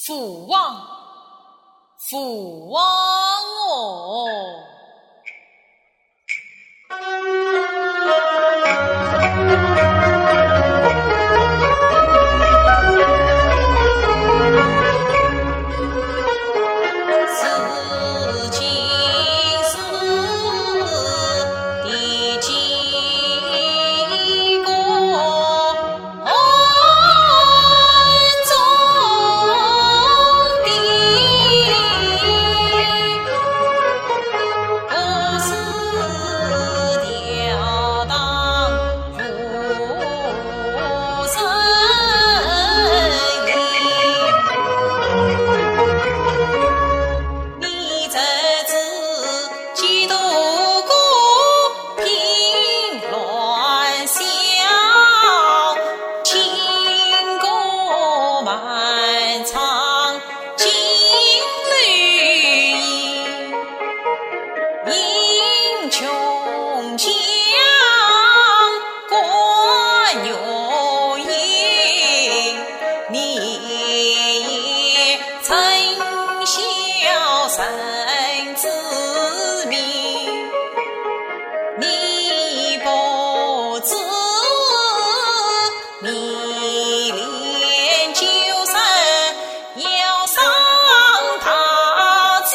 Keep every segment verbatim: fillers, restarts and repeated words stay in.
父王，父王哦！此经是第几个安中的？不是吊荡如神灵。你这次几度过平乱笑，情歌漫唱金缕衣，英雄将关岳英，你也曾晓生之命，你不知迷恋旧生要伤他子，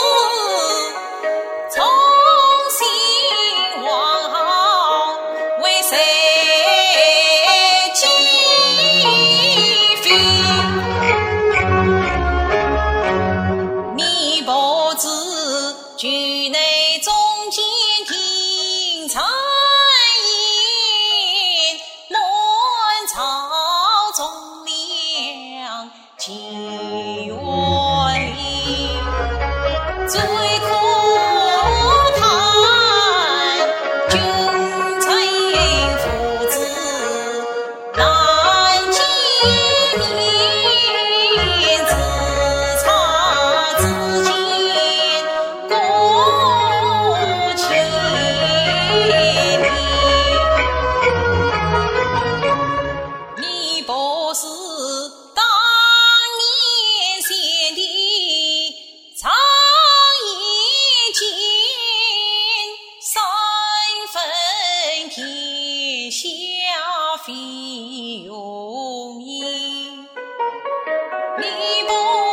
重新往后为谁积贫？你不知局内中间听谗言，乱朝忠良几远离，最可叹君臣父子难见面，自差自见过千年。你不是当年先帝常言间，三分天下非容易。你不